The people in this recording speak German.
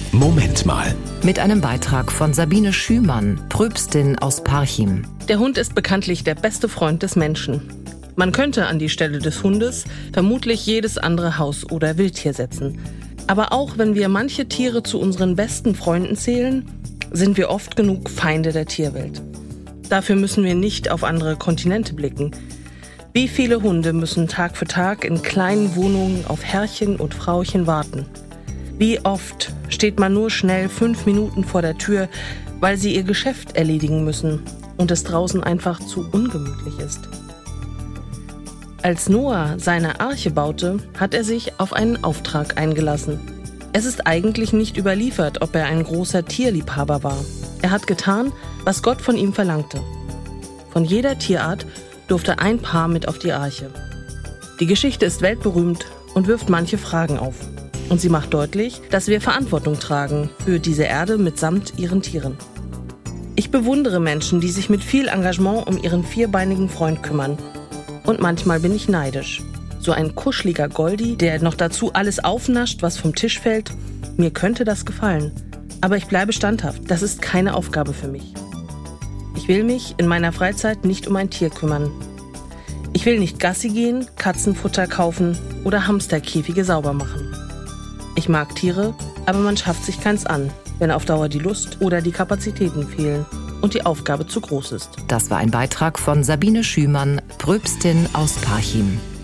Moment mal. Mit einem Beitrag von Sabine Schümann, Pröpstin aus Parchim. Der Hund ist bekanntlich der beste Freund des Menschen. Man könnte an die Stelle des Hundes vermutlich jedes andere Haus- oder Wildtier setzen. Aber auch wenn wir manche Tiere zu unseren besten Freunden zählen, sind wir oft genug Feinde der Tierwelt. Dafür müssen wir nicht auf andere Kontinente blicken. Wie viele Hunde müssen Tag für Tag in kleinen Wohnungen auf Herrchen und Frauchen warten? Wie oft steht man nur schnell 5 Minuten vor der Tür, weil sie ihr Geschäft erledigen müssen und es draußen einfach zu ungemütlich ist? Als Noah seine Arche baute, hat er sich auf einen Auftrag eingelassen. Es ist eigentlich nicht überliefert, ob er ein großer Tierliebhaber war. Er hat getan, was Gott von ihm verlangte. Von jeder Tierart durfte ein Paar mit auf die Arche. Die Geschichte ist weltberühmt und wirft manche Fragen auf. Und sie macht deutlich, dass wir Verantwortung tragen für diese Erde mitsamt ihren Tieren. Ich bewundere Menschen, die sich mit viel Engagement um ihren vierbeinigen Freund kümmern. Und manchmal bin ich neidisch. So ein kuscheliger Goldi, der noch dazu alles aufnascht, was vom Tisch fällt. Mir könnte das gefallen. Aber ich bleibe standhaft. Das ist keine Aufgabe für mich. Ich will mich in meiner Freizeit nicht um ein Tier kümmern. Ich will nicht Gassi gehen, Katzenfutter kaufen oder Hamsterkäfige sauber machen. Ich mag Tiere, aber man schafft sich keins an, wenn auf Dauer die Lust oder die Kapazitäten fehlen und die Aufgabe zu groß ist. Das war ein Beitrag von Sabine Schümann, Pröpstin aus Parchim.